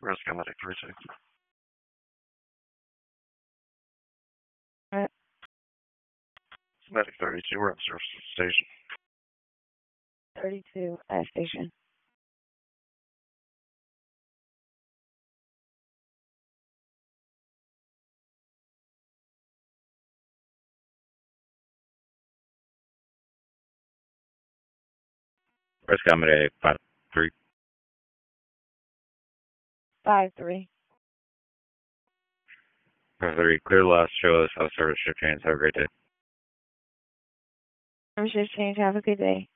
Rescue Medic 32. Alright. Medic 32, we're at service station. 32 station. Rescue Medic 53. 53. 53, clear the last show us how service shift change. Have a great day. Service change. Have a good day.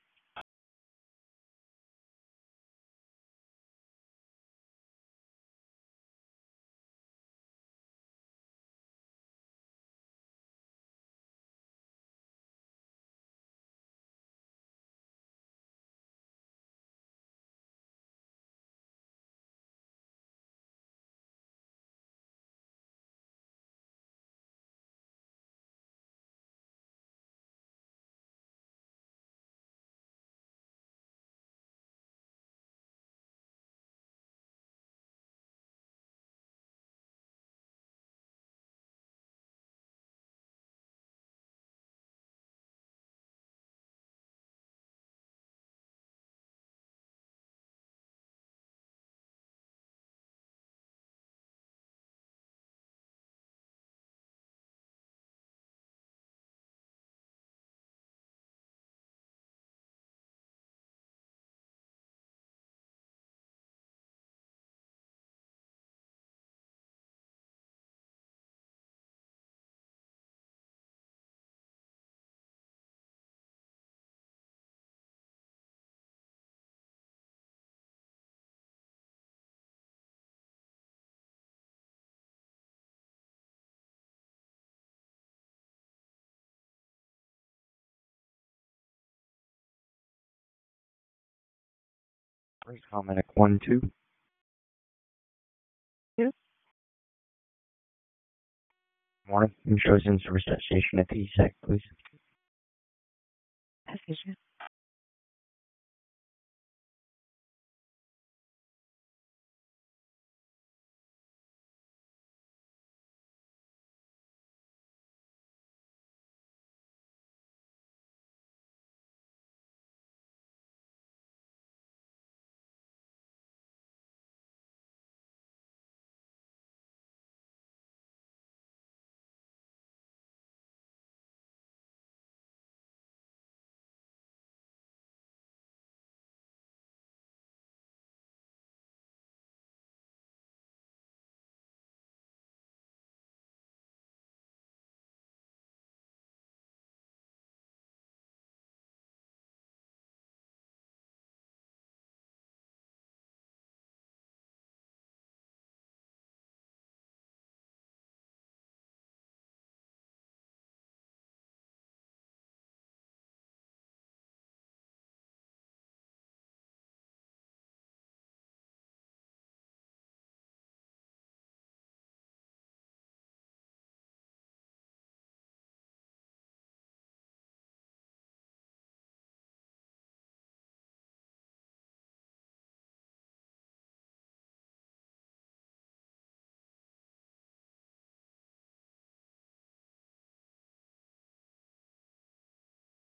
Rescue Medic 12. 2. Morning. I'm chosen service at station at the sec, please. Station.